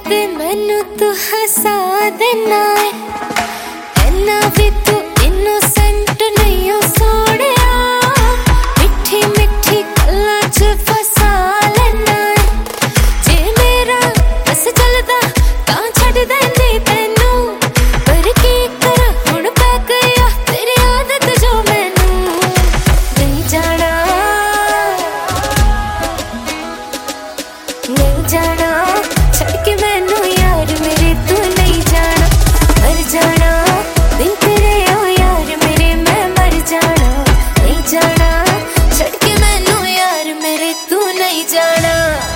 ते मैनू तू हसा देना है, इन्ना भी तू इनोसेंट नहीं हो सोहणिया, मिठी मिठी गल्लां च फसा लेना है। जे मेरा बस चलदा तां छड्ड देंदी तैनू, पर की करा हुण पै गया तेरी आदत जो मैनू नहीं जाना, नहीं जाना छड़ के मैनू यार मेरे तू नहीं जाना, मर जाना बिन तेरे ओ यार मेरे मैं मर जाना, नहीं जाना छड़ के मैनू यार मेरे तू नहीं जाना।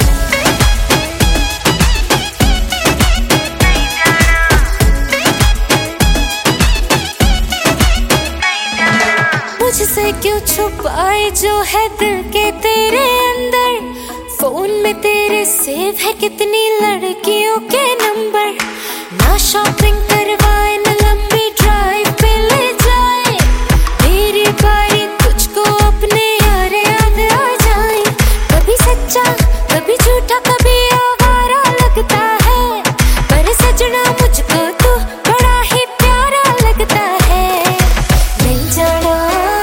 मुझसे क्यों छुपाए जो है दिल के तेरे अंदर, फोन में तेरे सेव है कितनी लड़कियों के नंबर, ना शॉपिंग करवाए ना लंबी ड्राइव पे ले जाए, मेरी बारी तुझको अपने यार याद आ जाए, कभी सच्चा कभी झूठा कभी आवारा लगता है, पर सजना मुझको तू बड़ा ही प्यारा लगता है। नहीं जाना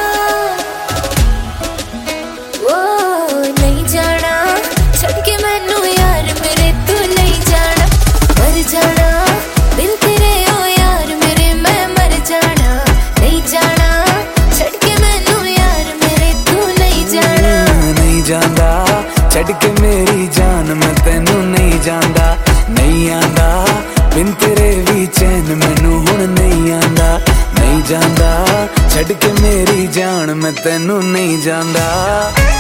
ओ नहीं जाना छड़ के मैनू यार मेरे तू नहीं जाना, मर जाना बिन तेरे ओ यार मेरे मैं मर जाना, नहीं जाना छड़ के मैनू यार मेरे तू नहीं जाना। नहीं जांदा छड़ के मेरी जान मैं तेनू नहीं जांदा, नहीं आंदा बिन तेरे भी चैन मैनू हुण नहीं आंदा, नहीं जांदा छड़ के मेरी जान मैं तेनू नहीं जांदा।